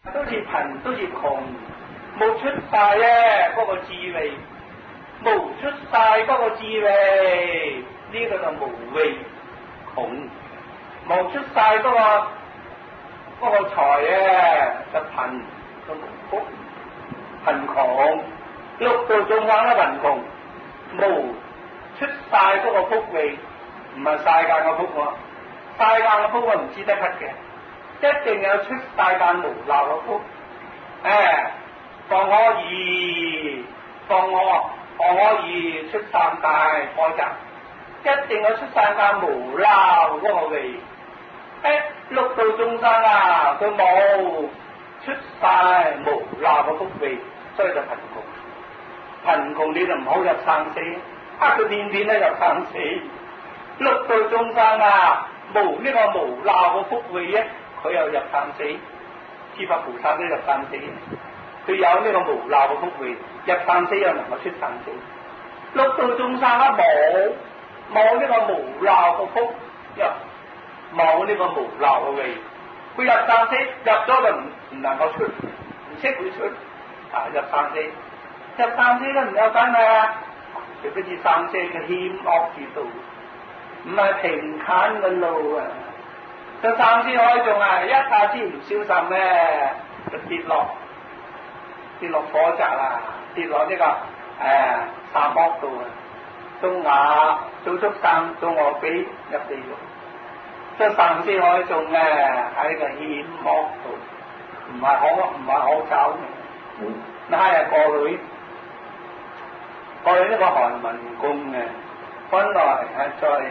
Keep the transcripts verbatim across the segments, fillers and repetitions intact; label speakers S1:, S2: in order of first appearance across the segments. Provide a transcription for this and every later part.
S1: 都是貧都是窮，冇出晒咧嗰個智慧，冇出晒嗰個智慧，呢、這個就無慧窮，冇出晒嗰、那個嗰、那個財咧就貧就無福，貧窮六道眾生都貧窮，冇出晒嗰個福慧，唔係世界嘅福喎，世界嘅福我唔知得乜嘅。一定有出世間無漏嘅福，誒，放可以，放我，放可以出三大開集，一定有出世間無漏嗰個位，誒，六道眾生啊，佢冇出世無漏嘅福位，所以就貧窮，貧窮你就唔好入生死，啊，佢偏偏咧入生死，六道眾生啊，無呢個無漏嘅福位咧。佢又入生死，諸佛菩薩都入生死，佢有呢個無漏嘅福慧，入生死又能夠出生死。六道眾生啊冇冇呢個無漏嘅福，又冇呢個無漏嘅慧，佢入生死入咗就唔唔能夠出，唔識會出啊入生死，入生死都唔有緊啊，除非是生死嘅險惡之道，唔係平坦嘅路啊。就生死海中啊，一下子唔小心咧，就跌落跌落火宅啦，跌落呢、這個誒、呃、沙漠度啊，做鴨做畜生做餓鬼入地獄。即係生死海中咧喺個險惡度，唔係好唔係好走嘅。那係過去過去呢個韓文公嘅，本來係在。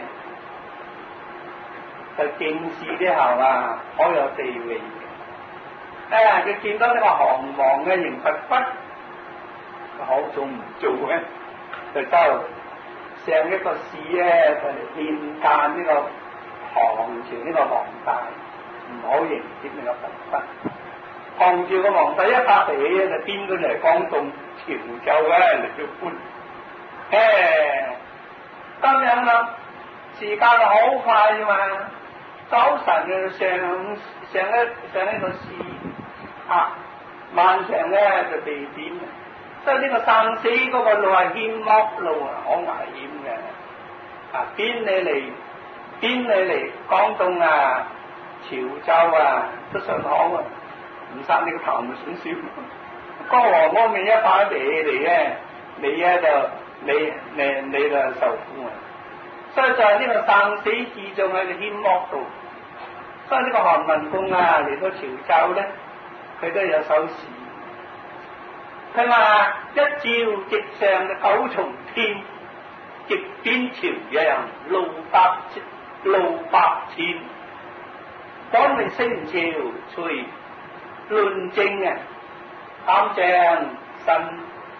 S1: 就見士之後啊，好有地位嘅。誒，佢見到呢個韓王嘅刑罰筆，好仲唔做嘅，就走上一個士咧，就嚟勸諫呢個唐朝呢個皇帝，唔好迎接呢個罰筆。唐朝個皇帝一發脾氣就顛咗嚟江東潮州咧嚟做官。誒，咁樣啦，時間就好快啫嘛。早晨嘅上上一上呢個市啊，晚上咧就地點，所以呢個生死嗰個路係險惡路啊，好危險嘅。啊，邊你嚟邊你嚟廣東啊、潮州啊都尚好啊，唔殺你個頭咪算少。江河方面一把嚟嚟咧，你咧就你你你就受苦啊。所以就係呢個生死之中喺個險惡度。所以呢個韓文公啊嚟到潮州咧，佢都有首詩，佢話一朝直上嘅九重天，極邊朝陽路百路百千，當你升朝隨論證啊，擔正身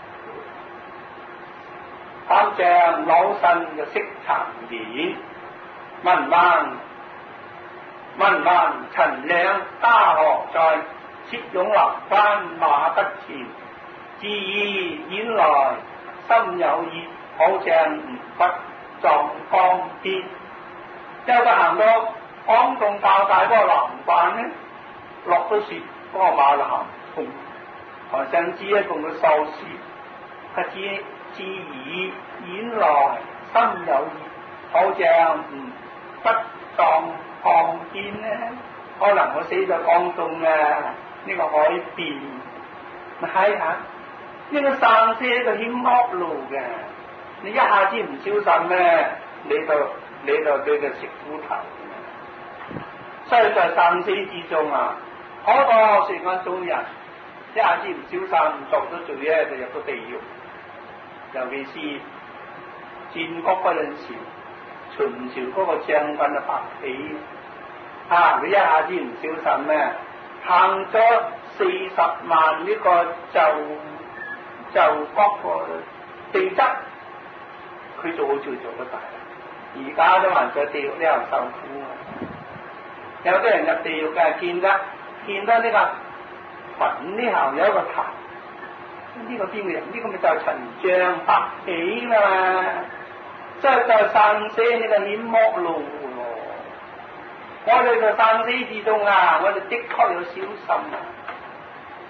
S1: 擔正老身嘅色殘面，文盲。文盲陳亮家何在？切勇立翻馬不前，自意演來心有意，好像吳不撞江邊。之後佢行到廣東較大嗰個南關咧，落咗雪嗰個馬南同韓相之咧同佢收視，佢自自意演來心有意，好像吳不撞江邊咧，可能我死咗廣東啊呢個海邊，咪睇下呢個生死係個險惡路嘅，你一下子唔小心咧，你就你就對佢食苦頭。所以在生死之中啊，好多成個做人一下子唔小心做咗罪咧，就入到地獄。尤其是戰國嗰陣時，秦朝嗰個將軍啊白起。啊！佢一下子唔小心咧，行咗四十萬呢個就就國個地質，佢做好似做得大啦。而家都還在地獄呢度受苦啊！有啲人入地獄嘅見得見得呢個墳呢後有一個壇，呢、這個邊個人？呢、這個咪就係陳將白起啦嘛！即係就係生死呢個險惡路。我哋在生死之中啊，我哋的確要小心啊！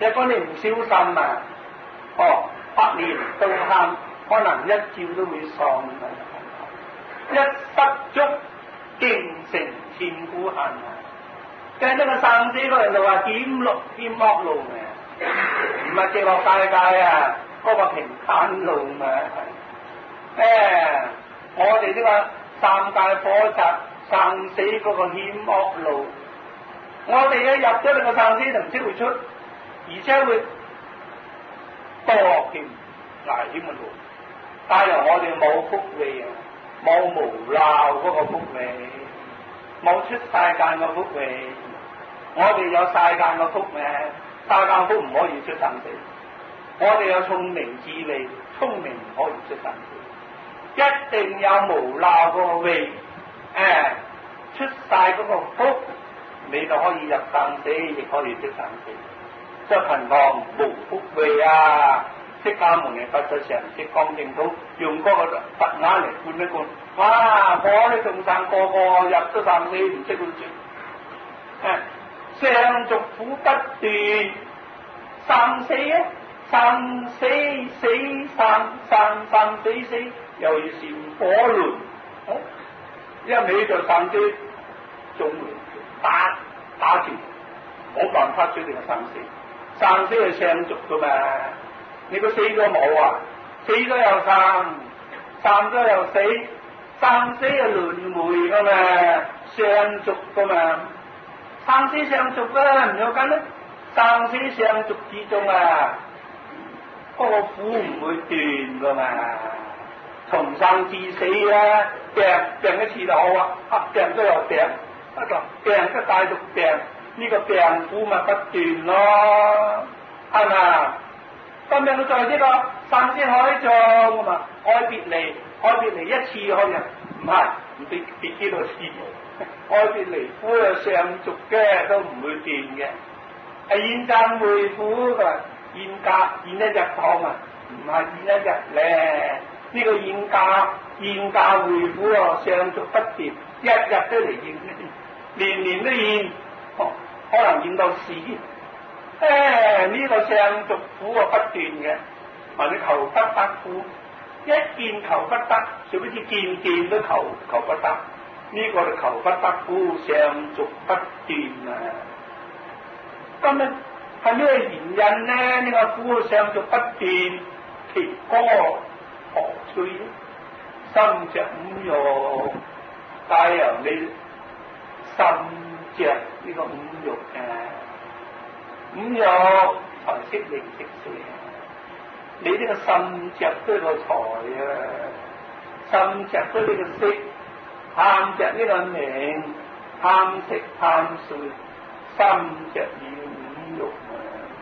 S1: 如果你唔小心啊，哦，百年到喊，可能一朝都會喪嘅。一失足竟成千古恨啊！即係呢個生死嗰人就話險路險惡路嘅，唔係極樂世界啊，嗰、那個平坦路嘛。誒、哎，我哋呢個三界火宅生死嗰個險惡路，我哋一入咗呢個生死就唔識會出，而且會多險危險嘅路，但係我哋冇福利啊，冇無鬧嗰個福利，冇出世間嘅福利。我哋有世間嘅福咩？世間福唔可以出生死。我哋有聰明智慧，聰明唔可以出生死。一定有無鬧個位，誒，出晒嗰個福，你就可以入生死，亦可以出生死。即係貧窮無福位啊！釋迦牟尼佛就成日講淨土，用嗰個佛眼嚟灌一灌，哇！我啲眾生個個入咗生死唔識會轉，誒。上俗苦不斷，生死啊，生死死生生生死死，又如是火輪，哦、一味就生死，仲打打住，冇辦法決定個生死，生死係上俗噶嘛，你個死咗冇啊，死咗又生，生咗又死，生死係輪迴噶嘛，上俗噶嘛。生死相續啊，唔有緊啦。生死相續之中啊，嗰、那個苦唔會斷噶嘛。從生至死啊，病病一次就好啊，病咗又病，一個病一大毒病，呢、這個病苦咪不斷咯，係咪？咁樣在呢個生死海中咁嘛，愛別離，愛別離一次可以，唔係唔別別幾多次。愛別離苦啊，上俗嘅都唔會斷嘅。係現暫會苦噶，現價現一日當啊，唔係現一日咧。呢、這個現價現價會苦啊，上俗不斷，一日都嚟現，年年都現，哦、可能現到死。誒、哎，呢、這個上俗苦啊不斷嘅，或者求不得苦，一見求不得，殊不知件件都求求不得。呢個就求不得苦，上俗不斷啊！咁咧係咩原因呢？呢、這個苦上俗不斷，其歌何趣呢？心着五欲，帶由你心着呢個五欲啊！五欲財色名食睡，你呢個心着都個財啊，心着都呢個色。貪着呢個名，貪食貪睡，心着要五欲啊！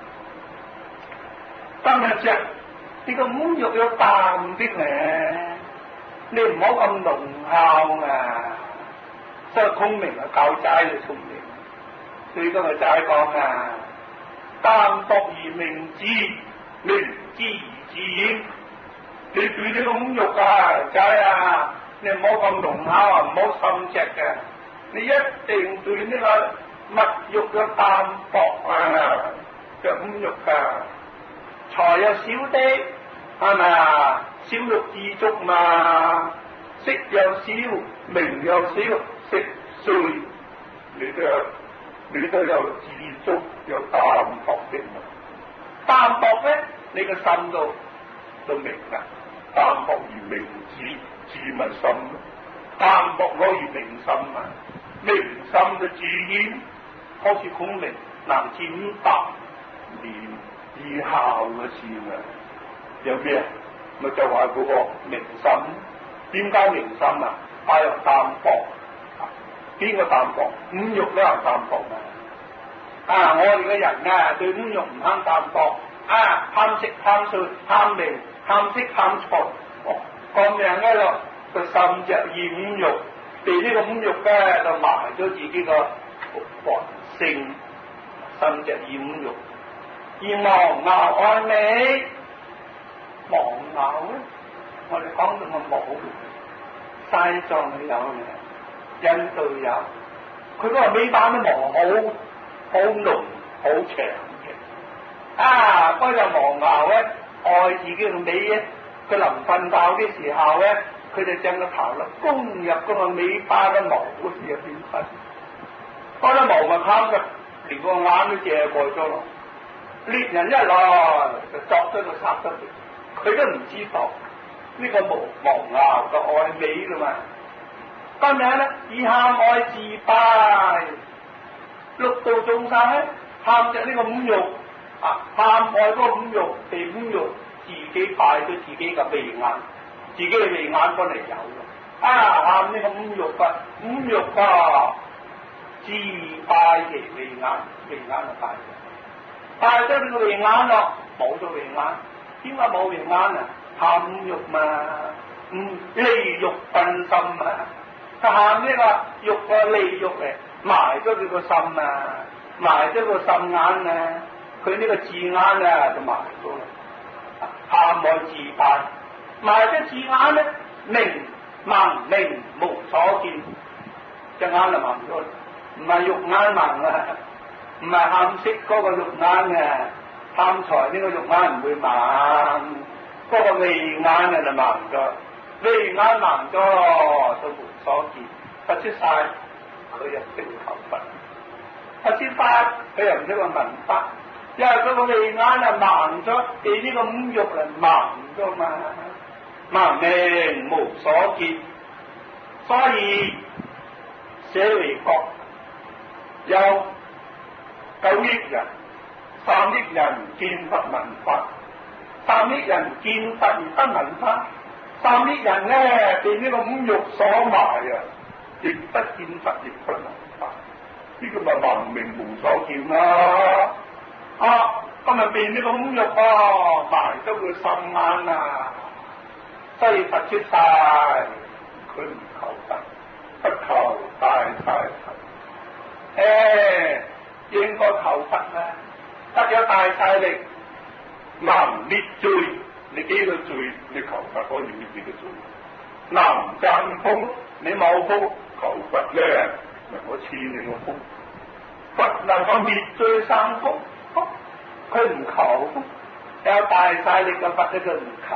S1: 今日着呢個五欲要淡啲咧，你唔好咁濃厚啊！所以聰明啊，教仔就聰明。所以今日仔講啊，淡薄而明智，明智而自然。你對呢個五欲啊，仔啊！你唔好咁濃厚啊，唔好心直嘅，你一定對呢個物欲嘅淡薄啊，嘅五欲啊，財又少啲，係咪啊？少欲知足嘛，色又少，名又少，食睡你都有，你都有知足，有淡薄嘅。淡薄咧，你個心都都明啦，淡薄而明智。自咪心，淡薄可以明心啊！明心就自然，好似孔明能踐百年以效嘅事啊！有咩啊？咪就話嗰個明心，點解明心啊？帶有淡薄，邊個淡薄？五欲都有淡薄啊！啊！我哋嘅人啊，對五欲唔肯淡薄啊，貪食貪睡貪名貪色貪財。咁樣咧咯，就甚至以五欲，被呢個五欲咧就埋咗自己個佛性，甚至以五欲，而忘樂愛美，忘樂咧，我哋講到個冇，西藏都有嘅，印度有，佢嗰個美版都忘好好濃好長嘅， 啊，嗰隻黃牛咧愛自己嘅尾咧，佢臨瞓覺嘅時候咧，佢就將個頭啦攻入嗰個尾巴嘅毛嗰時入邊瞓，嗰啲毛咪冚嘅，連個眼都借過咗咯。獵人一來就作咗個殺得佢，佢都唔知道呢、這個毛黃牛就愛尾啦嘛。今日咧以喊愛自拜，六道眾生咧喊着呢個五欲啊，喊愛嗰個五欲，被五欲自己拜咗自己嘅眉眼，自己嘅眉眼過嚟有啊，喊呢個五欲啊，五欲啊，自拜其眉眼，眉眼就拜咗，拜咗呢個眉眼咯，冇咗眉眼，點解冇眉眼啊？喊五欲嘛，嗯，利欲熏心啊！佢喊呢個欲個利欲嚟埋咗佢個心啊，埋咗個心眼啊，佢呢個字眼啊就埋咗啦。喊愛自拜，埋咗字眼咧，明盲明無所見，隻眼就盲咗，唔係肉眼盲啊，唔係喊色嗰個肉眼啊，喊財呢個肉眼唔會盲，嗰、那個眉眼啊就盲咗。眉眼盲咗都無所見，不知晒佢又唔識求佛，不知法佢又唔識個聞法，因為佢個眉眼啊盲咗，被呢個五欲嚟盲咗嘛，盲明無所見，所以舍為國有九億人，三億人見佛聞法，三億人見佛而不聞法。三億人咧被呢個五欲所埋啊，亦不見佛，亦不聞法，呢、這個咪盲明無所見啦！啊，今日被呢個五欲啊埋咗佢心眼啊，所以佛出世，佢唔求佛，不求大財佛，誒，應該求佛啊！得有大財力，能滅罪。你幾個罪，你求佛可以滅你嘅罪。能賺福，你冇福，求佛咧，咪我賜你個福。佛能夠滅罪生福，佢唔求，有大勢力嘅佛咧，佢唔求。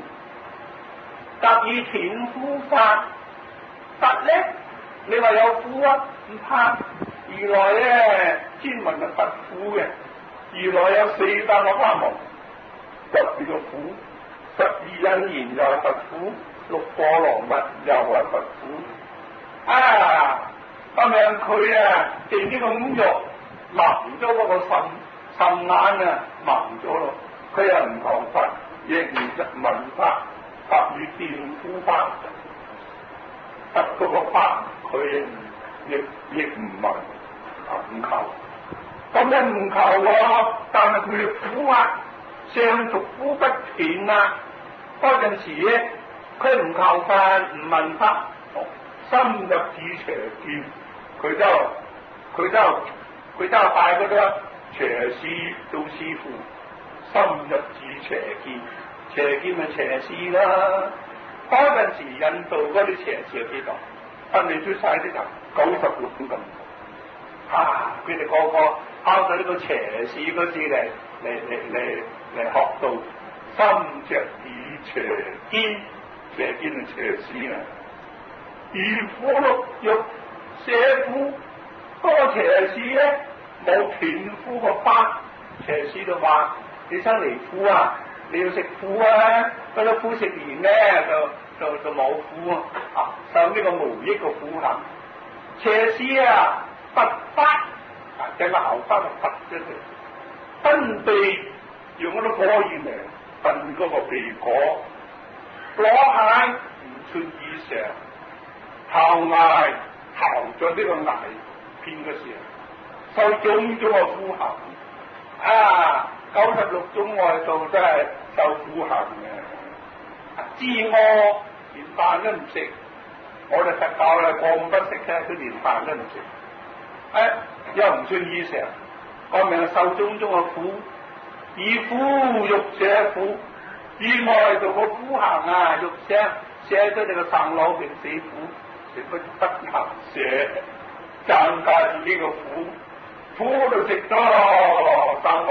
S1: 特以田夫法，佛咧，你話有苦啊，唔怕。二來咧，專門係佛苦嘅，二來有四百個花毛。佛呢個苦，十二因緣又係佛苦，六波羅蜜又係佛苦。啊，咁樣佢啊，被呢個五欲盲咗嗰個心心眼啊，盲咗咯。佢又唔求佛，亦唔聞法，法與田夫法，得嗰個法，佢亦亦唔聞，唔求。咁樣唔求喎，但係佢苦啊！上俗夫不斷啊！嗰陣時咧，佢唔求法，唔聞法，深入至邪見，佢就佢就佢就拜嗰啲邪師做師傅，深入至邪見，邪見咪邪師啦。嗰陣時印度嗰啲邪師有幾多？分你出晒啲人，九十六種咁。啊！佢哋個個考到呢個邪師嗰時嚟嚟嚟嚟。嚟學到深着以邪見，邪見係邪師啊！以苦欲捨苦，嗰個邪師咧冇斷苦個法，邪師就話：你生嚟苦啊，你要食苦啊！嗰啲苦食完咧就就就冇苦啊！啊，受呢個無益嘅苦行。邪師啊，佛法啊，整個後生就佛出嚟，分鼻。用嗰啲火焰嚟燉嗰個鼻果，攞蟹唔穿以上，頭崖頭咗呢個崖片嘅時候，受種種嘅苦行啊！九十六種外道真係受苦行嘅，知餓連飯都唔食，我哋佛教咧過午不食咧，佢連飯都唔食，誒、哎、又唔穿以上，講明受種種嘅苦。以苦欲捨苦，以外道個苦行啊，欲捨捨咗你個生老病死苦，食不不行捨，增加自己個苦，苦就食咗咯，生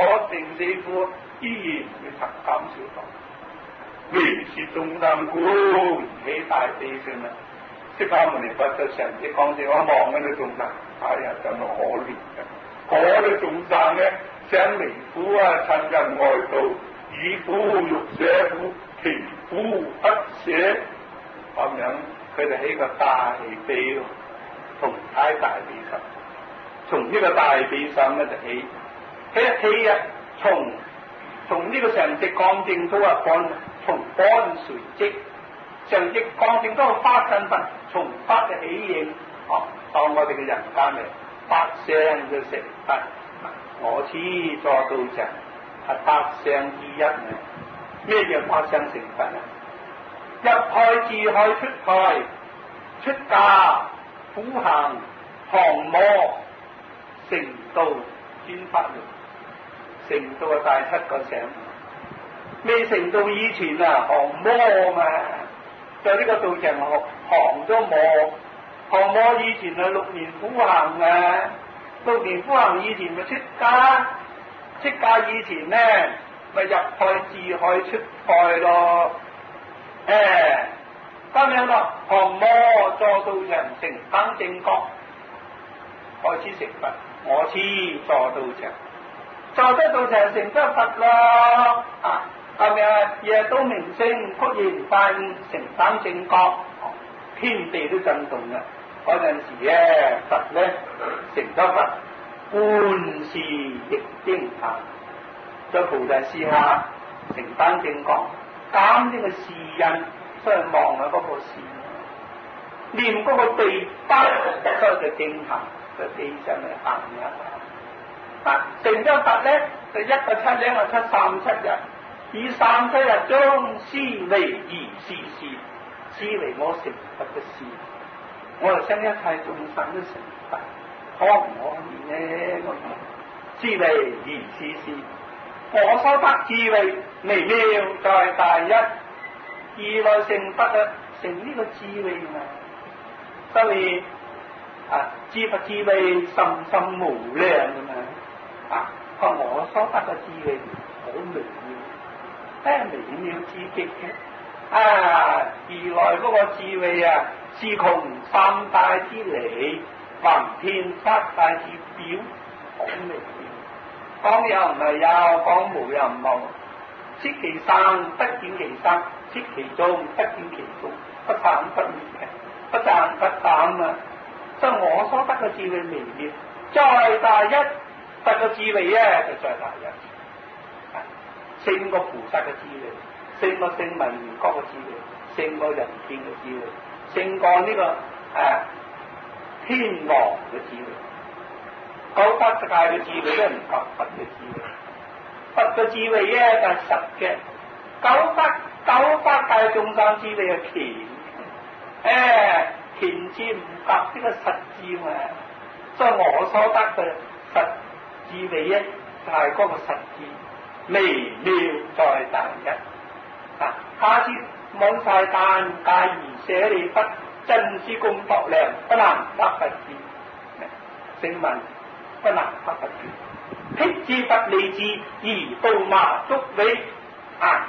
S1: 我定師傅依然會尋減少道，唯是眾生觀唔起大悲心啊！釋迦牟尼佛就成日講住，我望緊啲眾生，哎呀真係可憐嘅，嗰啲眾生咧想離苦啊，趁人外道，以苦欲捨苦，其苦不捨，咁樣佢哋起個大悲咯，同解大悲心，從呢個大悲心咧就起，起一起啊，從從呢個成績光正都啊乾，從乾垂積。成績光正都係發身法，從發嘅起應，哦，當我哋嘅人間嚟發聲嘅成法，我此座道場係發聲之一啊！咩叫發聲成法啊？入海自海出海，出家苦行降魔，成道專法律，成道係第七個聲，未成道以前啊降魔嘛。就呢個道場學降咗魔，降魔以前係六年苦行啊，六年苦行以前咪出家，出家以前咧咪入海自海出海咯，誒、欸，咁樣咯，降魔坐道場成等正覺，開始成佛，我此坐道場，坐得道場成得佛咯，啊！咁樣夜都明星忽然發成三正覺，天地都震動啦！嗰陣時咧，佛咧成咗佛，觀視亦驚歎，在菩提樹下成三正覺，減呢個視印，所以望下嗰個視，念嗰個地北，所以就驚歎，就地上嚟行一下。啊，成咗佛咧，就一個七兩個七三七日。以三七日中思維而事事，思維我成佛嘅事，我就將一切眾生都成佛，可唔可以呢？思維而事事，我所得智慧微妙在大一，二來成佛啊，成呢個智慧嘛，所以啊，知佛智慧甚深無量噶嘛，啊，我所得嘅智慧好微妙。誒，微妙之極嘅，啊！二來嗰個智慧啊，是窮三大之理，橫遍七大之表，好微妙。講有唔係有，講無又唔無。悉其生，不見其生；悉其終，不見其終。不散不滅嘅，不讚不減啊！所以我所得嘅智慧微妙，再大一，得個智慧咧就再大一。勝過菩薩嘅智慧，勝過聖文緣覺嘅智慧，勝過人天嘅智慧，勝過呢、這個誒、啊、天王嘅智慧。九法界嘅智慧都唔及佛嘅智慧，佛嘅智慧咧就係實嘅，九法九法界眾生智慧係乾，誒乾智唔及呢個實智嘛，所以我所得嘅實智慧咧就係嗰個實智。微妙在大一，啊！下次冇晒但介而捨利弗，真是功德量，不能得佛智。聖文不能得佛智，辟支佛利智而度麻足尾，啊！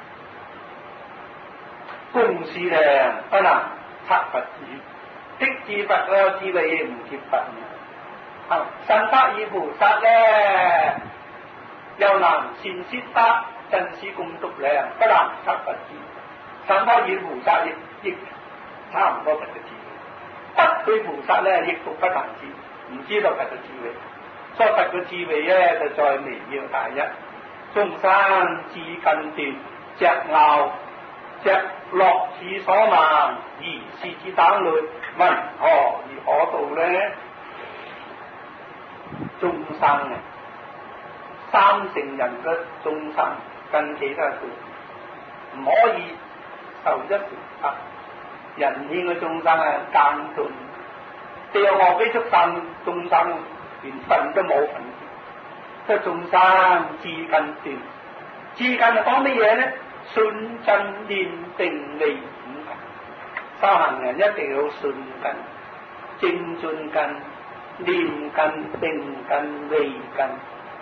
S1: 公事量不能測佛智，辟支佛嘅智慧唔貼佛啊！神德爾菩薩咧。又能善攝得真是功德量，不能測佛智。散花爾菩薩亦亦差唔多佛嘅智慧，得對菩薩咧亦讀不能知，唔知道佛嘅智慧。所以佛嘅智慧咧就再微妙大一。眾生自近斷，隻牛隻落此所盲，而是之等類，問何而可度咧？眾生啊！三成人嘅眾生近期都係唔可以受一成法，人天嘅眾生啊間斷，地獄惡非畜生眾生連份都冇份，即係眾生自近斷，自近係講乜嘢咧？信真念定利五行，修行人一定要信近、精進近、念近、定近、利近。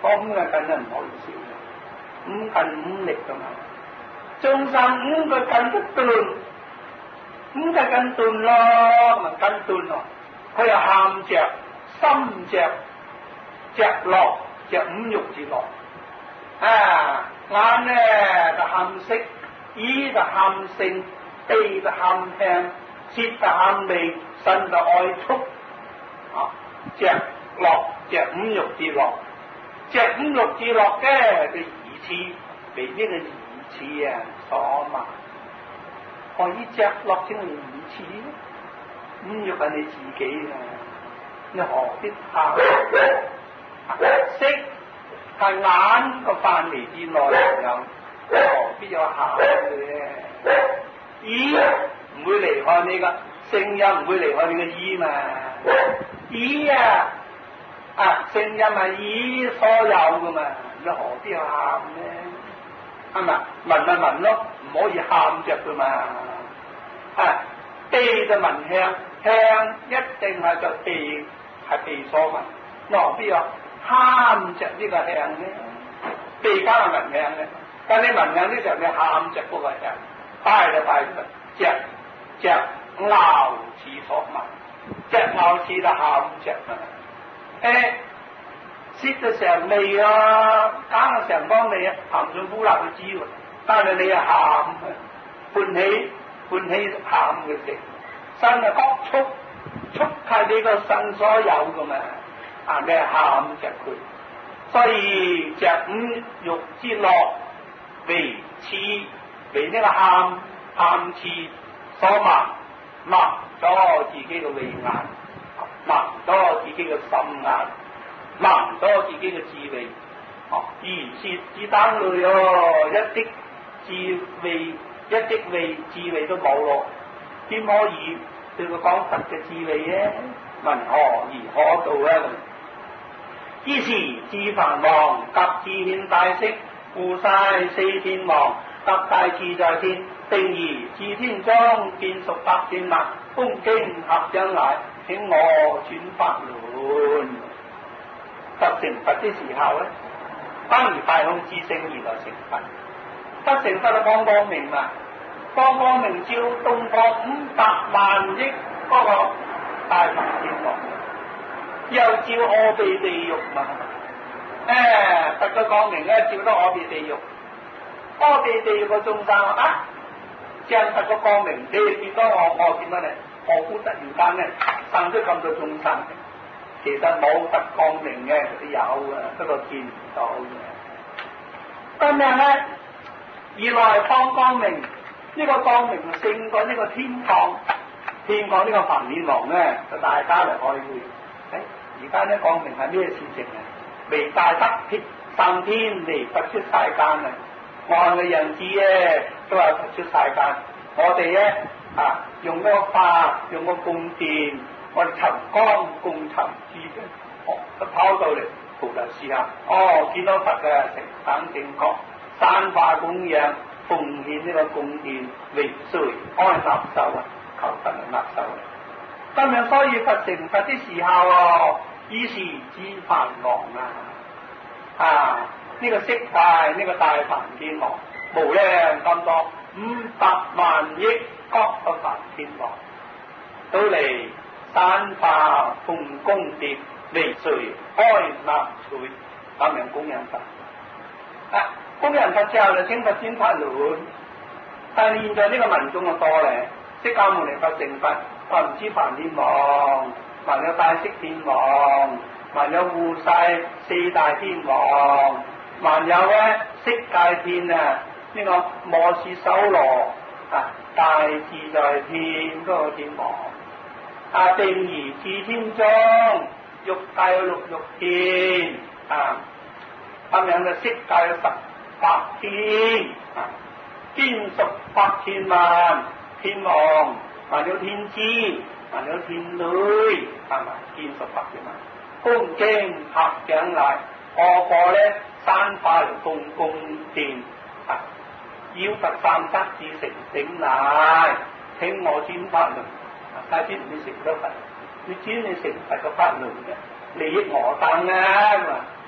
S1: 講五嘅近就唔可以少嘅，五近五力噶嘛。眾生五個近都斷，五個近斷咯，咪近斷咯。佢又喊着、心着、着落、着五欲之樂。啊，眼咧就喊色，耳就喊聲，鼻就喊聽，舌就喊味，身就愛觸。啊，着落着五欲之樂，着五欲之樂嘅嘅意思，被呢個意思啊所盲。何以着落先係意思？五欲係你自己啊，你何必喊？色係眼個範圍之內有，何必有喊嘅？耳唔會離開你個聲音，唔會離開你個耳嘛。耳啊啊，聲音係耳所有噶嘛，你何必有喊咧？係咪？聞咪聞咯，唔可以喊着噶嘛。啊，鼻就聞香，香一定係個鼻係鼻所聞，何必有喊着呢個香咧？鼻梗係聞香咧，但你聞香呢時候你喊着嗰個香，拜就拜佢，着着咬齒所聞，着咬齒就喊着啊！誒，舌就成味啊，梗係成方味啊，含上苦辣佢知喎，但係你又喊，歡喜歡喜喊嘅食，身啊各觸觸係你個身所有噶嘛，啊你係喊着佢，所以着五欲之樂為痴，為呢個喊喊痴所盲，盲咗自己嘅慧眼，盲咗自己嘅心眼，盲咗自己嘅智慧，哦，如是之等類哦，一啲智慧一啲慧智慧都冇咯，點可以對佢講佛嘅智慧咧？問何而可道咧？於是至梵王及至顯大色，護晒四天王，得大自在天，定而至天中，見屬百千萬，恭敬合掌禮，請我轉法輪。得成佛的時候咧，當如大空之星而來成佛。得成佛就光光明嘛，光光明照東方五百萬億嗰個大梵天王，又照我哋地獄嘛。誒，得咗光明咧，照得我哋地獄，我哋地獄個眾生啊，正得個光明，你哋見到我，我點樣咧？我估突然間咧，生咗咁多眾生，其實冇得光明嘅，佢有啊，不過見唔到嘅。咁樣咧，而來方光明，呢、這個光明勝過呢個天堂，天堂呢個梵天王咧，就大家嚟開會。誒，而家呢光明係咩事情啊？未大得天上天嚟佛出世間啊！按嘅人知咧，都係佛出世間。我哋咧啊，用嗰個法，用個供電，我哋尋光供尋知嘅，哦，都跑到嚟菩提樹下，哦，見到佛嘅成等正覺，散化供養，奉獻呢個供電為誰安納受啊？求佛嚟納受啊！今日所以佛成佛的時候哦。於是至梵王啊，啊呢、這個色大呢、這個大梵天王，無量咁多五百萬億各個梵天王，到嚟散化奉供碟為誰開納取，咁樣供養佛。啊，供養佛之後就請佛轉法輪，但係現在呢個民眾就多咧，釋迦牟尼佛成佛，我唔知梵天王。還有大色天王，還有護世四大天王，還有咧色界天啊，呢、這個摩醯修羅啊，大自在天嗰個天王，啊定而至天中，欲界有六欲天啊，咁樣嘅色界有十八天啊，天屬百千萬天王，還有天知。還有天女，係咪見屬百千萬？恭敬合掌禮，個個咧散化嚟供供電，啊，要佛三德至成頂禮，請我轉法輪。啊，大師你成咗佛，你轉你成佛個法輪嘅，利益我等啊嘛。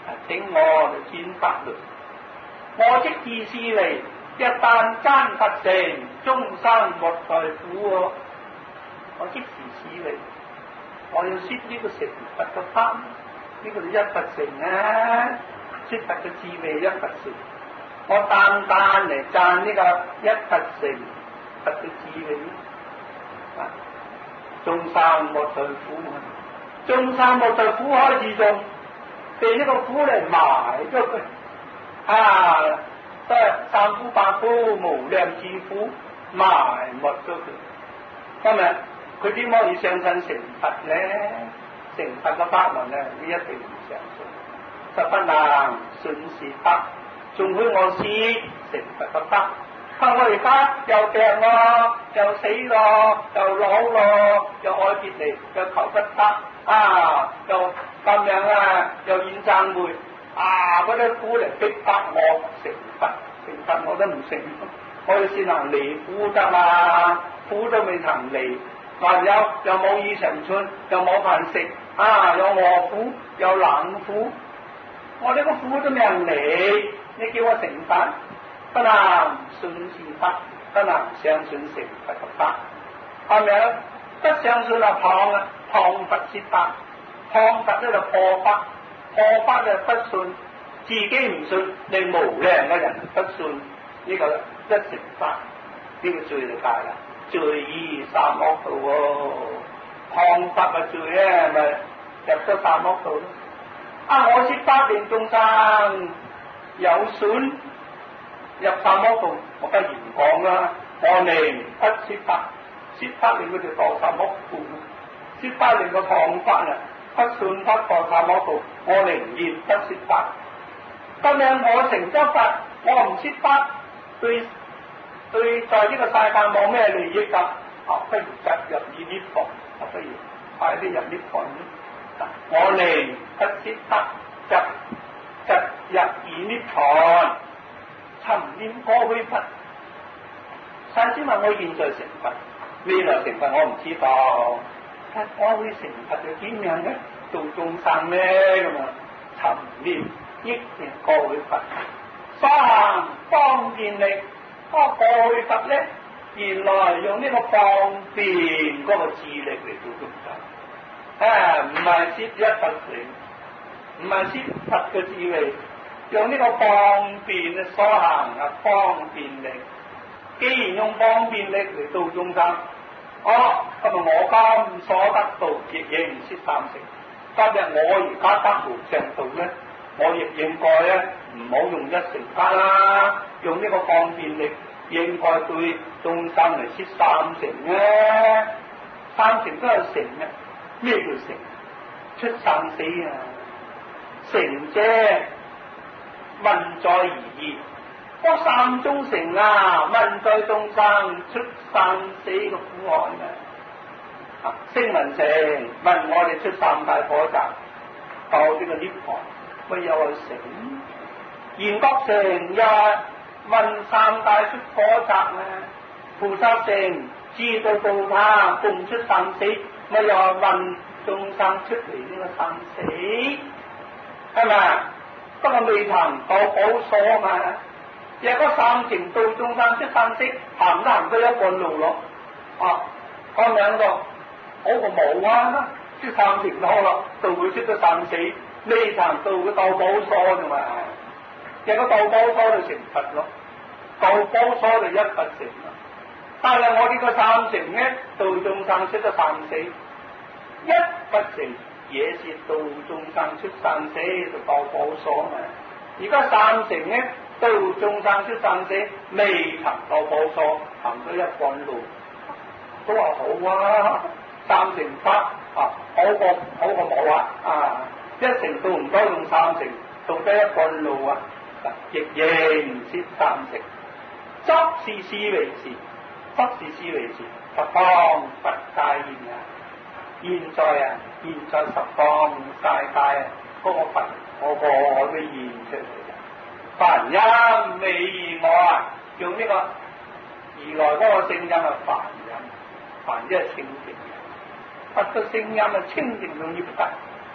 S1: 請我嚟轉法輪。我即意思嚟，一旦真佛成，終生莫在苦喎。我即時思嚟，我要説呢個成佛嘅法，呢、這個一佛成啊，説佛嘅智慧一佛成。我單單嚟讚呢個一佛成佛嘅智慧，啊，終生莫在苦，終生莫在苦海之中，被呢個苦嚟埋咗佢，啊，都係三苦八苦無量之苦埋沒咗佢。今日佢點可以上身成佛咧？成佛嘅法門咧，你一定唔相信，實不能信是得。仲許我説成佛嘅法，但我而家又病咯，又死咯，又老咯，又愛別離，又求不得啊，又咁樣啊，又現爭會啊，嗰啲苦嚟逼迫我成佛，成佛我都唔成，我要先能離苦得嘛，苦都未曾離，還有又冇衣裳穿，又冇飯食啊，又餓苦，又冷苦，我呢個苦都未能離。你叫我成佛，不能信是法，不能相信成佛嘅法，係咪啊？不相信啊，謗啊，謗佛説法，謗佛咧就破法，破法就不信，自己唔信，令無量嘅人不信呢、這個一成法，呢、這個罪就大啦，罪已三惡道喎，謗佛嘅罪咧咪入咗三惡道咯。啊，我説法令眾生有損入三惡道，我不如唔講啦。我寧不説法，説法令佢哋墮三惡道，説法令個謗法啊，不信不墮三惡道，我寧願不説法。咁樣我成咗法，我唔説法，對對，在呢個世界冇咩利益㗎。啊，不如入入呢啲房，啊，不如快啲入呢房。我寧不説法，入入入而涅槃，尋念過去佛。甚至話我現在成佛，未來成佛我唔知道，但我會成佛係點樣咧？做眾生咧咁啊，尋念憶念過去佛，所行方便力。嗰個過去佛咧，原來用呢個方便嗰個智力嚟做眾生，啊，唔係攝一佛性。唔係説佛嘅智慧，用呢個方便嘅所行啊，方便力。既然用方便力嚟度眾生，哦，咁啊我今所得道亦應唔説三成。今日我而家得無上道咧，我亦應該咧唔好用一成法啦，用呢個方便力應該對眾生嚟説三成咧。三成都有成嘅，咩叫成？出生死啊！成者問在而已，嗰三種成啊，問在眾生出生死嘅苦海啊！聲聞成問我哋出三大火宅，到呢個涅槃，咪又係成？緣覺成又問三大出火宅啊！菩薩成知道道他共出生死，咪又係問眾生出嚟呢個生死。係咪？不過未曾到補所嘛，若嗰三成到眾生出生死，行都行咗一半路咯。啊，咁樣個好過冇啊，出三成多咯，到佢出咗生死，未曾到佢到補所啫嘛。若果到補所就成佛咯，到補所就一佛成啦。但係我呢個三成咧，到眾生出咗生死，一佛成。也是到眾生出生死就到補所嘛。而家三成咧，到眾生出生死未曾到補所，行咗一半路，都話好啊。三成法啊，好過好過冇啊。啊，一成到唔多用三成，到得一半路啊，亦仍是三成。則是是為是，則是是為是，佛方佛界現啊！現在啊，現在十方世界啊，嗰、那個佛我個我都現出嚟嘅。梵音未現我啊，用呢、這個如來嗰個聲音啊，梵音，梵音係清淨嘅，佛嘅聲音啊清淨到要得。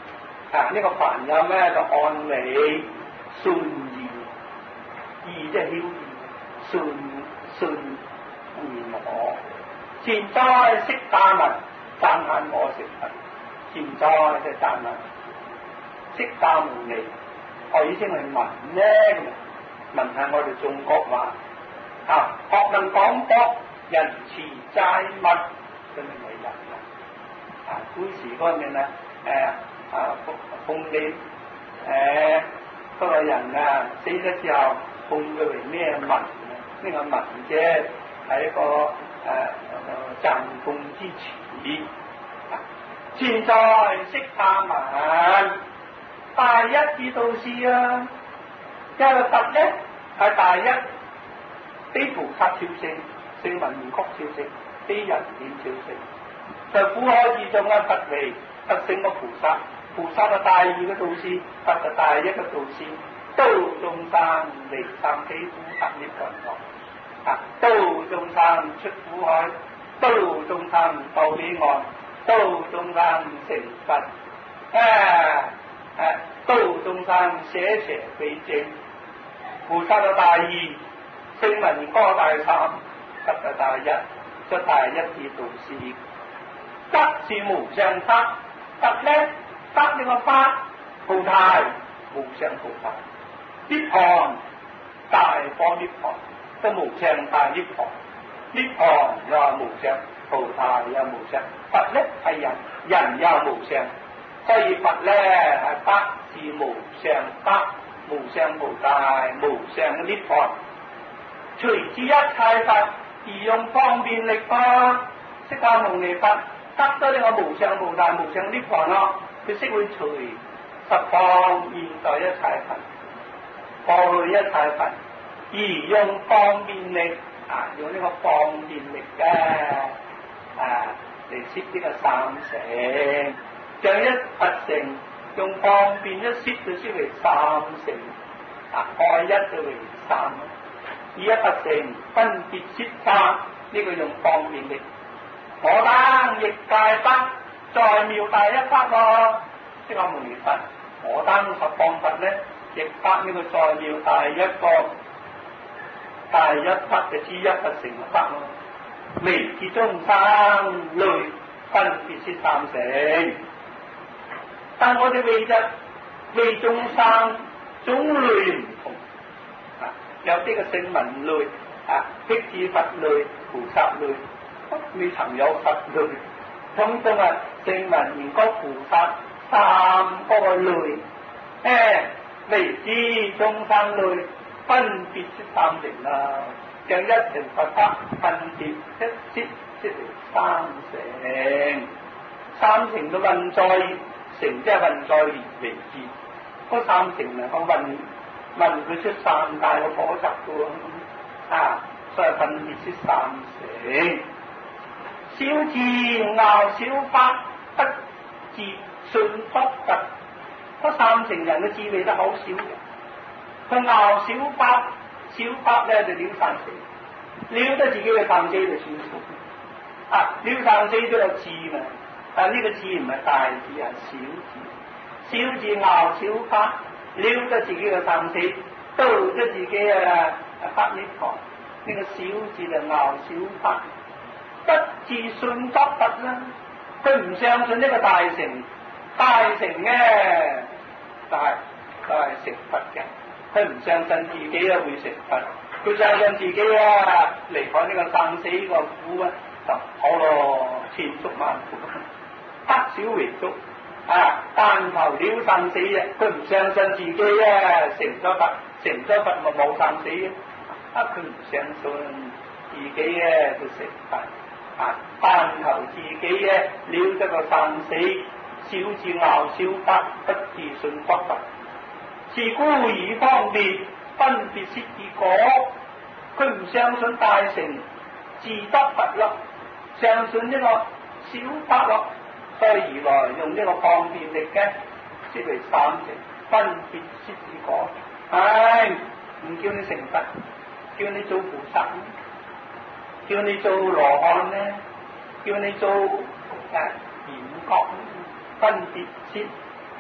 S1: 啊，呢、這個梵音咧就按理順義，義即係囂義，順順義我。善哉釋迦文，讚歎我成佛。善哉即係讚歎釋迦牟尼，我已經係文咧，文係我哋中國話啊，學問廣博，仁慈齋密，咁咪為人啦。啊，古時嗰邊咧，誒啊奉你誒嗰個人啊死咗之後，奉佢為咩文啊？呢、這個文啫係一個誒讚頌之詞。善哉釋迦文，大一至導師啊，因為佛咧係大一，非菩薩超勝，聲聞緣覺超勝，非人天超勝，就苦海之中嘅佛嚟，佛勝個菩薩，菩薩嘅大二嘅導師，佛嘅大一嘅導師，度眾生離三苦得涅槃啊，度眾生出苦海，度眾生到彼岸。度眾生成佛，誒誒，度眾生捨邪歸正，菩薩嘅大二，聲聞緣大三，佛嘅大一，出大一至導師，德是無上德，德咧德呢個法，菩提無上菩提，涅槃大波涅槃，都無上大涅槃，涅槃又係無上。菩提又無上，佛咧係人，人又無上，所以佛咧係德是無上德，無上無大，無上嘅涅槃。隨之一切佛而用方便力法，釋迦牟尼佛得咗呢個無上無大無上涅槃咯，佢識會隨十方現在一切佛，過去一切佛而用方便力啊，用呢個方便力嘅。啊！嚟攝呢個三乘，像一佛乘用方便一攝就攝為三乘，啊，愛一就為三，以一佛乘分別攝法，呢、這個用方便力。我當亦戒得，在妙大一法喎，即係無佛。我當十方佛咧，亦得呢個在妙大一個大一法嘅之一佛乘法咯。微至眾生類分別是三乘，但我哋為咗為眾生種類唔同啊，有啲嘅聲聞類啊，辟支佛類、菩薩類，未曾有佛類，通通啊聲聞緣覺菩薩三個類，誒微至眾生類分別是三乘啦。像一乘佛法分別一攝即係三乘，三乘嘅運在乘即係運在年微至，嗰三乘能夠運運佢出三大嘅火集嘅喎，啊，所以分別是三乘。小智樂小法不自信不特，嗰三乘人嘅智慧得好少嘅，佢樂小法。小法咧就了散死，了得自己嘅散死就算數。啊，了散死都有智嘛，但呢個智唔係大智，係小智。小智熬小法，了得自己嘅散死，到咗自己啊得涅槃。呢個小智就熬小法，不自信不佛啦。佢唔相信呢個大乘，大乘咧就係就係成佛嘅。佢唔相信自己啊會成佛，佢相信自己啊離開呢個生死個苦啊就好咯，千足萬苦，得少為足啊！但求了生死啊，佢唔相信自己啊成咗佛，成咗佛咪冇生死嘅，啊佢唔相信自己啊就成佛啊！但求自己啊了得個生死，小智拗小法，不自信不佛。是故以方便分別攝結果，佢唔相信大乘自得佛咯，相信呢個小法咯，所以而來用呢個方便力嘅，即為三乘分別攝結果。唉，唔叫你成佛，叫你做菩薩，叫你做羅漢咧，叫你做誒緣覺分別攝。呢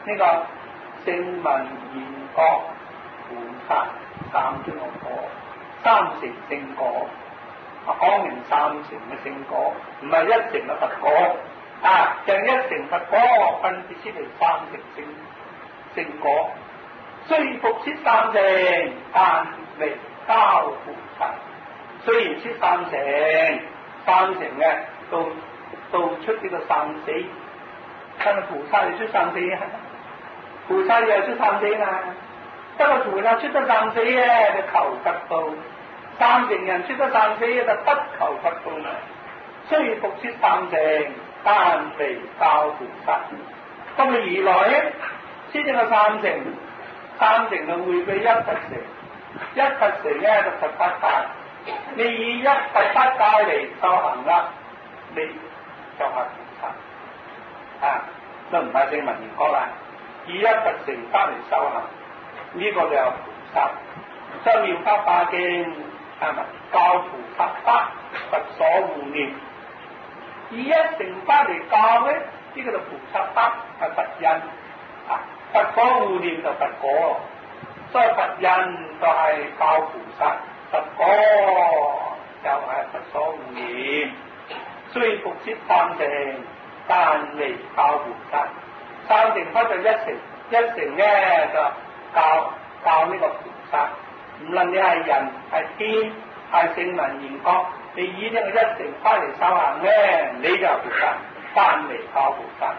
S1: 呢個聲聞緣覺菩薩三種果，三成聖果，講明三成嘅聖果，唔係一成嘅佛果啊！就一成佛果分別出嚟三成聖聖果，雖復出三成，但未交菩薩。雖然出三成，三成嘅到到出呢個三死，但係菩薩又出三死啊！菩薩又出三死啊！不過菩薩出得三死嘅就求得到，三成人出得三死嘅就不求得到啦。雖復出三成，但未交菩薩。咁啊，而來咧，先至個三成，三成就會俾一佛成，一佛成咧就十八界。你以一佛八界嚟修行啦，你就係菩薩啊，都唔係聲聞緣覺啦。以一佛成法嚟修行，呢、這個就係菩薩。所以《妙法華經》係咪教菩薩法，佛所護念？以一成法嚟教咧，呢、這個就菩薩法係佛因啊，佛所護念就佛果。所以佛因就係教菩薩，佛果就係佛所護念。雖復出三成，但未教菩薩。三成不就一成，一成咧就教教呢個菩薩。唔論你係人係天係聲聞緣覺，你以呢個一成翻嚟修行咧，你就菩薩，翻嚟教菩薩。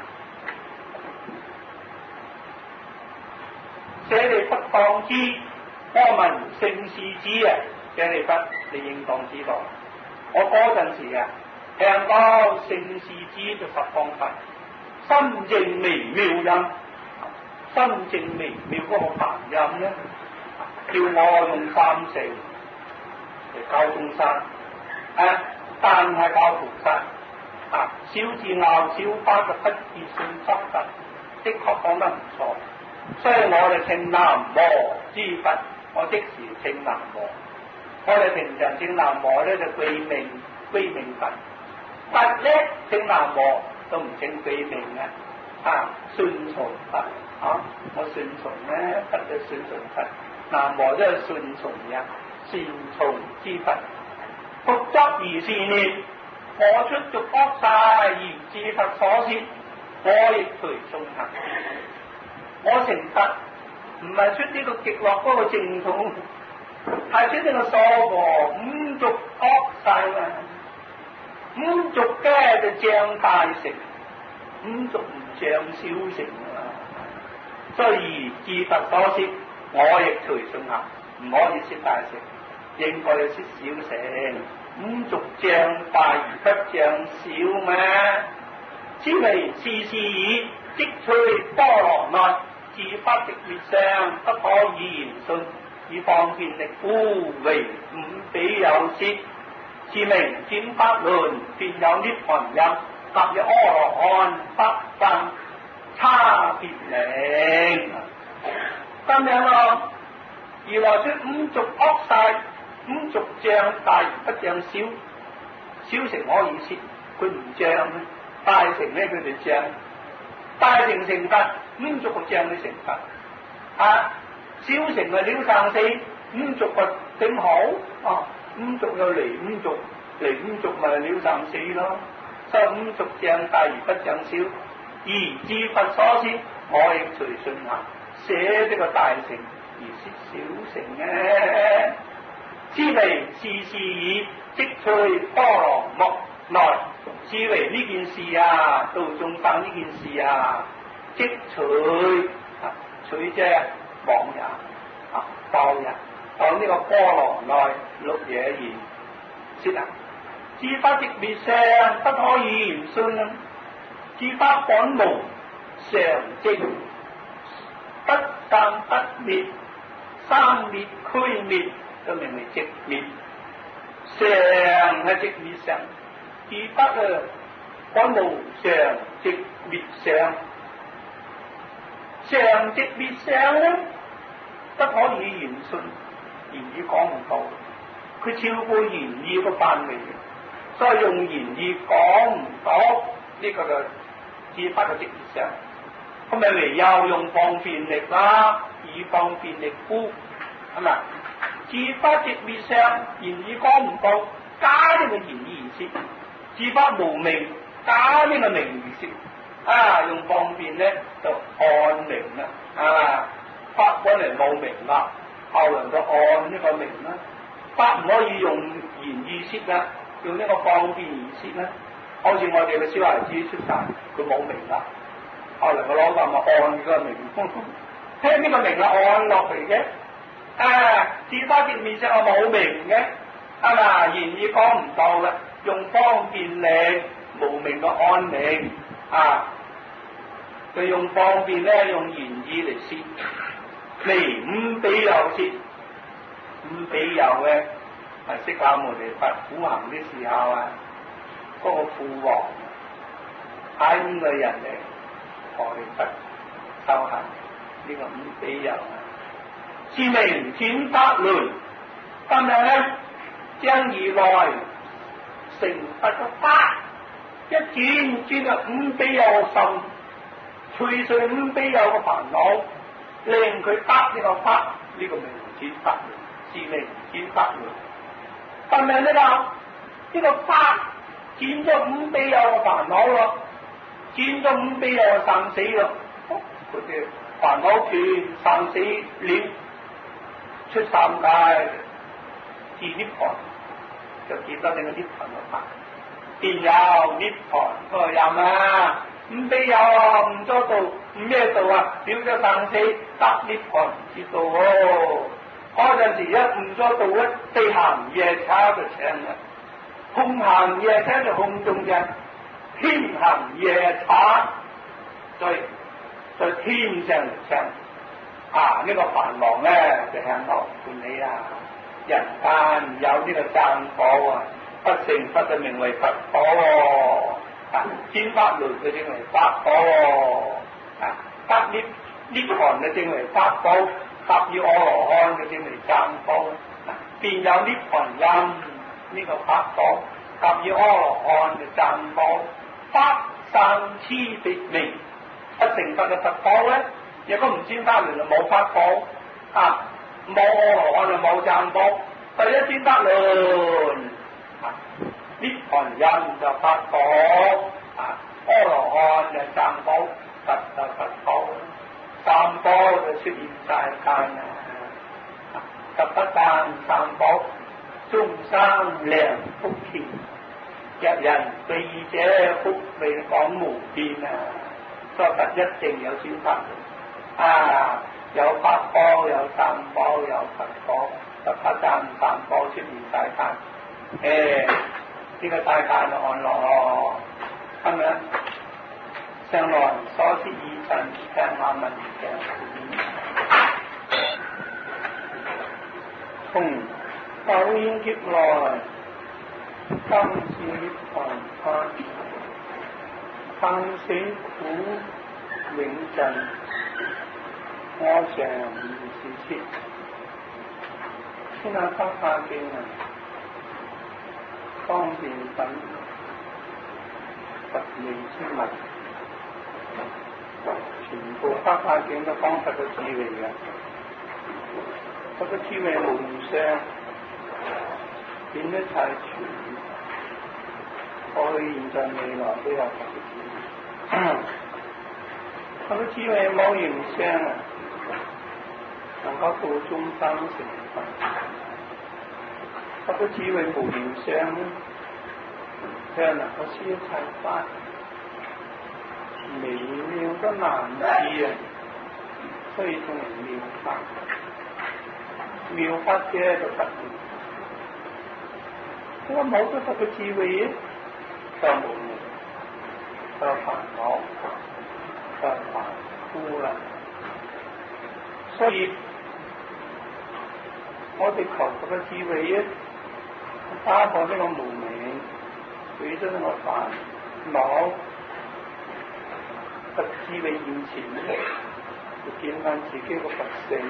S1: 舍利弗當知，我聞聖世子啊！舍利弗，你應當知道，我嗰陣時啊，聽到聖世子就十方佛。心淨微妙音，心淨微妙嗰個梵音咧，叫我用三成嚟教眾生，啊，但係教菩薩，啊，小字拗小花就不自信執實，的確講得唔錯，所以我哋稱南無之佛，我即時稱南無，我哋平常稱南無咧就歸命歸命佛，佛咧稱南無。都唔稱非命嘅，啊，順從佛，啊，我順從咧，佛就順從佛，南無都係順從呀，順從之佛。復執如是念，我出俗惡世，言自佛所說，我亦隨眾行。我成佛唔係出呢個極樂嗰個正統，係出呢個娑婆五濁惡世啊！五濁嘅就將大成，五濁唔將小成啊！所以自佛所說，我亦隨順行，唔可以說大成，應該要說小成。五濁將大而不將小嘛？此為事事已，即趣波羅內，自發直滅相，不可以言信，以方便力故，為五比有舌。自名轉法輪，便有涅槃音，及有阿羅漢不分差別名。咁樣咯，如來說五濁惡世，五濁將大而不將小，小成可以說，佢唔將咧；大成咧佢哋將，大成成佛，五濁個將佢成佛。啊，小成係了生死，五濁個點好啊？五濁又離五濁，離五濁咪了生死咯。所以五濁將大而不將小，而自佛所說，我亦隨順行，寫呢個大成而說小成咧。此為事事已，即趣波羅蜜內，此為呢件事啊，度眾生呢件事啊，即趣啊，趣即係妄也啊，道也。講呢個波羅內綠野言，說啊，自法直滅相，不可以言信啊！自法本無常寂，不生不滅，生滅俱滅，都名為寂滅。常係寂滅相，自法啊本無常寂滅相，常寂滅相咧，不可以言信。言語講唔到，佢超過言語個範圍，所以用言語講唔到呢個嘅自法嘅直滅相。 咁咪唯有用方便力啦，以方便力故，係咪？自法直滅相，言語講唔到，加呢個言語意識；自法無明，加呢個名意識。啊，用方便咧就按名啦，啊，法本嚟冇名啦，後來就按呢個名啦。法唔可以用言意識啦，用呢個方便意識啦。好似我哋嘅小孩子出世，佢冇名啦，後來個老豆咪按呢個名，聽呢個名啦，按落嚟嘅。啊，自法直滅相係冇名嘅，係嘛？言語講唔到啦，用方便力無名嘅按名。啊！佢用方便咧，用言語嚟説，嚟五比有説，五比有嘅係釋迦牟尼佛苦行嘅時候啊，嗰、那個父王派五個人嚟學佛修行，呢、這個五比有啊，是名轉法輪，今日咧將如來成佛嘅法。一轉轉到五比有嘅心，除除五比有嘅煩惱，令佢得呢個法，呢、這個名轉法輪，是名轉法輪。但係呢個呢個法轉咗五比有嘅煩惱咯，轉咗五比有嘅生死咯，佢哋煩惱斷生死了，出三界至涅槃，就見得呢個涅槃嘅法。便有涅槃嗰個人啊，五比有啊，唔做道，唔咩道啊？了咗生死，得涅槃之道哦。嗰陣時一唔做道咧，地行夜叉就請啦，空行夜叉就空中人，天行夜叉在在天上嚟請。啊！呢、這個梵王咧就向我管理啊，人間有呢個讚火啊！不成佛就名為佛火喎，啊！轉法輪就稱為法火喎，啊！得涅涅槃就稱為法火，合於阿羅漢就稱為讚火，啊！便有涅槃音呢、這個法火，合於阿羅漢嘅讚火，法生痴別名。不成佛嘅佛火咧，如果唔轉法輪就冇法火，啊！冇阿羅漢就冇讚火，第一轉法輪。涅槃音就法火，啊！阿羅漢就讚火，佛就佛火，三寶就出現世間啊！十不但三寶，眾生良福田，一人對者福未講無邊啊！所以佛一定有轉法輪啊！有法火，有三寶，有佛火，十不但三寶出現世間，誒。呢個大界就安樂咯，係咪啊？上來所思意盡，聽下問嘅。從久遠劫來，今是涅槃法，生死苦永盡，我常如是說。先下《法華經》啊！方便品佛理之物，全部《法華經》都講佛嘅智慧嘅，佛嘅智慧無相，變一切全，過去、現在、未來都有佛嘅智慧。佛嘅智慧冇形相啊，能夠度眾生成佛。佛嘅智慧無形相咧，佢能夠施一切法，微妙得難知啊，所以稱為妙法。妙法嘅就佛妙。如果冇咗佛嘅智慧咧，就無明，就煩惱，就煩苦啦。所以我哋求佛嘅智慧咧，打破呢個無明，舉咗呢個煩惱，佛智慧現前咧，就見翻自己個佛性，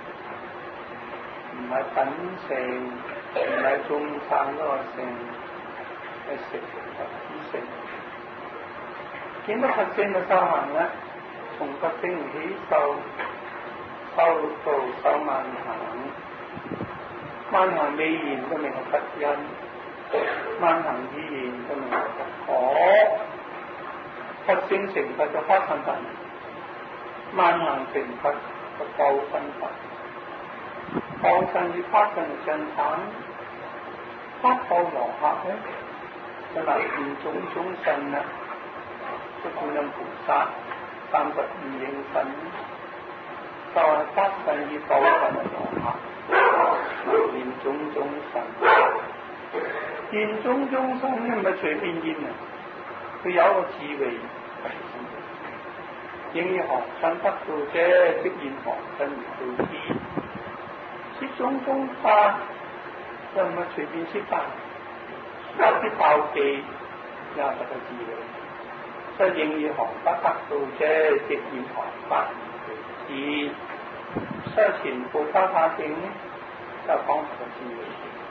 S1: 唔係品性，唔係眾生嗰個性，係成佛之性。見到佛性嘅修行咧，
S2: 從不勝起受，受六道受萬行，萬行未現都名係不因，萬行已現都名係不果。佛性成佛就發生佛，萬行成佛就報身佛。報身與發生係相反，發報羅客咧就嚟現種種身啦，即觀音菩薩三十二應身，就係發生與報身嘅羅客，現種種身，現種種身咧唔係隨便現啊，佢有一個智慧。應以學生得道者，即現學生而道之。識種種法就唔係隨便識法，一啲道技也係個智慧。所以應以學不得道者，即現學法而道之。所以前部花花經呢，就講個智慧。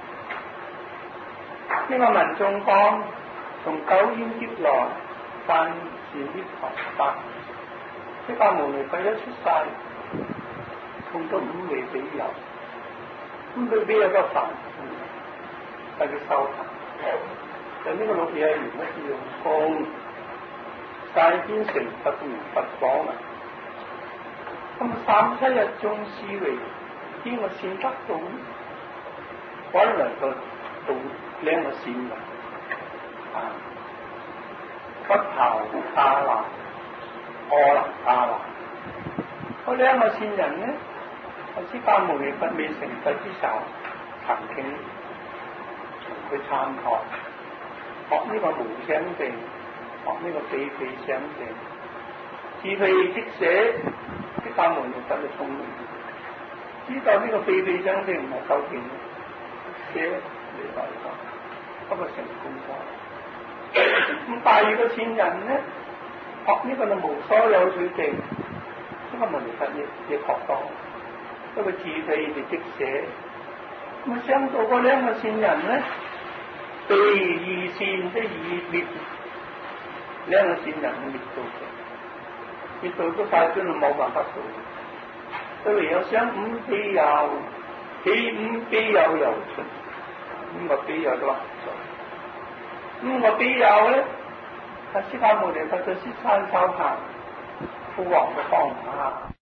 S2: 呢、這個文中講從九天劫來，但是啲學法。釋迦牟尼佛一出世，送咗五味俾友，咁佢俾有個凡夫，係佢修行。就呢個老嘢係唔一用功，但係變成佛同佛講啊。咁三七日中思維，邊個先得到？可能就到兩個善人啊，不求他難。阿難迦難，嗰兩個善人呢，係釋迦牟尼佛未成佛之時候，曾經從佢參學，學呢個無想定，學呢個非非想定，自非即捨，釋迦牟尼佛嘅聰明，知道呢個非非想定唔係究竟捨嚟嚟講，不過成功咗。咁第二個善人呢？學呢個就無所有水定，呢個牟尼佛亦亦學到，不過自非就即捨。咁啊，相到嗰兩個善人咧，被二善即二滅，兩個善人滅到嘅，滅到都快真係冇辦法做。佢唯有想五比有，起五比有又出，五個比有都話唔做，五個比有咧。釋迦牟尼佛就識參修行，富王嘅方法。